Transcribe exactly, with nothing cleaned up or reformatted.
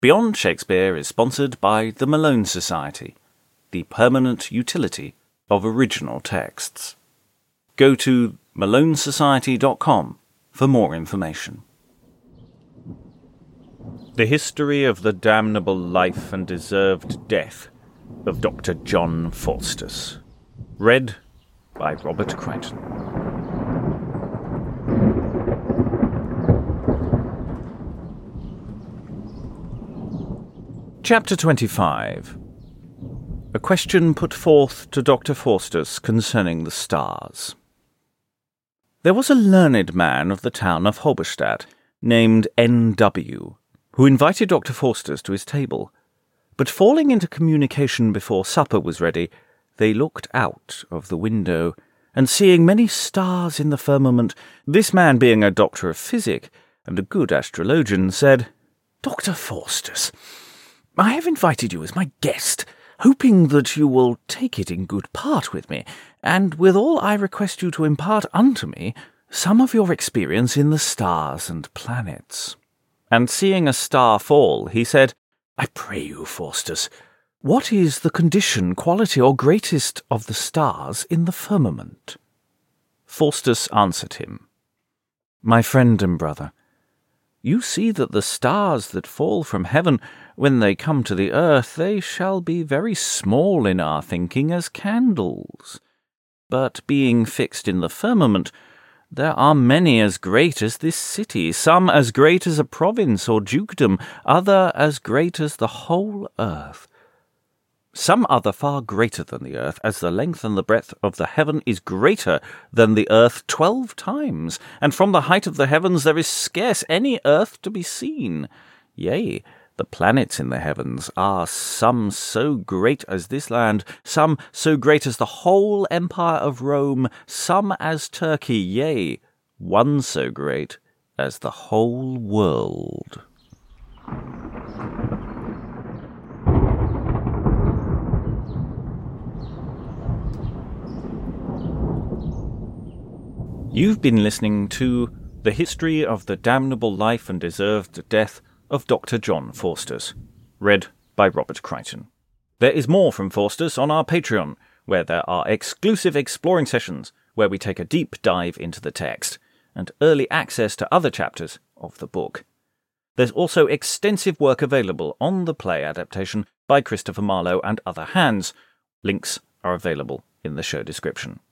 Beyond Shakespeare is sponsored by the Malone Society, the permanent utility of original texts. Go to malone society dot com for more information. The History of the Damnable Life and Deserved Death of Doctor John Faustus. Read by Robert Crichton. Chapter twenty-five. A question put forth to Doctor Faustus concerning the stars. There was a learned man of the town of Halberstadt, named N W, who invited Doctor Faustus to his table. But falling into communication before supper was ready, they looked out of the window, and seeing many stars in the firmament, this man being a doctor of physic and a good astrologian, said, "Doctor Faustus, I have invited you as my guest, hoping that you will take it in good part with me, and withal I request you to impart unto me some of your experience in the stars and planets." And seeing a star fall, he said, "I pray you, Faustus, what is the condition, quality, or greatest of the stars in the firmament?" Faustus answered him, "My friend and brother, you see that the stars that fall from heaven, when they come to the earth, they shall be very small in our thinking as candles. But being fixed in the firmament, there are many as great as this city, some as great as a province or dukedom, other as great as the whole earth. Some other far greater than the earth, as the length and the breadth of the heaven is greater than the earth twelve times, and from the height of the heavens there is scarce any earth to be seen. Yea, the planets in the heavens are some so great as this land, some so great as the whole empire of Rome, some as Turkey, yea, one so great as the whole world." You've been listening to The History of the Damnable Life and Deserved Death of Doctor John Faustus, read by Robert Crichton. There is more from Faustus on our Patreon, where there are exclusive exploring sessions where we take a deep dive into the text, and early access to other chapters of the book. There's also extensive work available on the play adaptation by Christopher Marlowe and other hands. Links are available in the show description.